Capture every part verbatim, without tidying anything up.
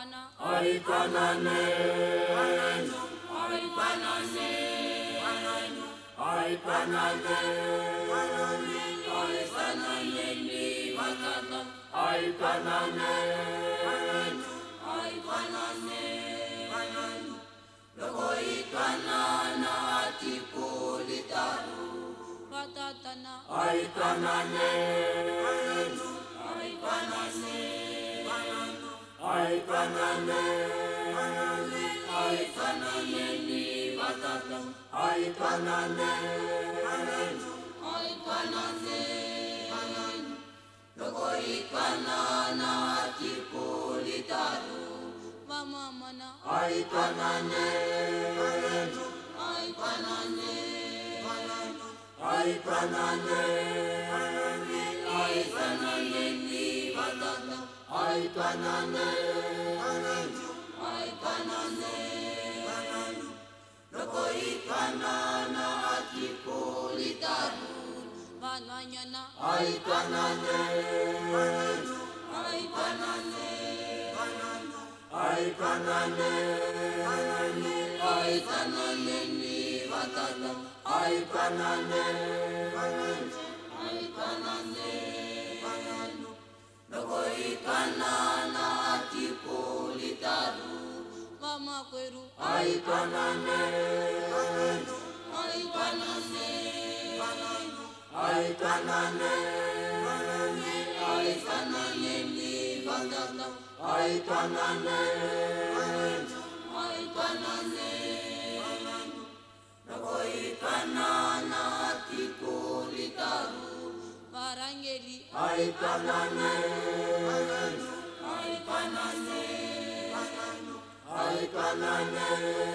Ay kanane, ay kanane, ay kanane, ay kanane ni batata, ay kanane, ay kanane, loko ikanana atipulitaru, batatana, ay kanane, ay kanane. Ay kanane, ay kanane ni batata, ay kanane, ay kanane, loko ikanana atipulitaru, mama mana, ay kanane, ay kanane, ay kanane, ay kanane ni batata. Ay kanane, ay kanane, loko ikanana atipulitaru, bananyana. Ay kanane, ay kanane, ay kanane, ay kanane ni batata. Ay kanane, ay kanane. Loko ikanana atipulitaru, mama kweru. Ay kanane, ay kanane, ay kanane, ay kanane ni batata. Ay kanane, ay kanane, loko ikanana atipulitaru. Barangeli, ay kanane, ay kanane, ay kanane,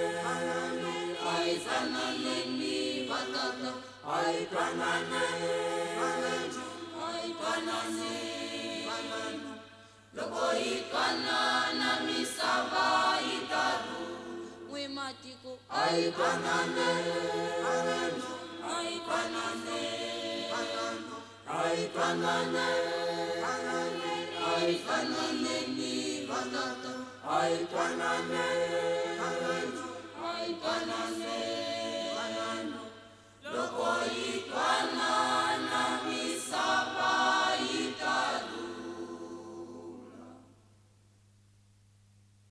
ay kanane ni batata. Ay kanane, ay kanane, loko ikanana misaba itaru, wematiko. Ay kanane, ay kanane. Ay kanane, ay kanane ni batata. Ay kanane, ay kanane, loko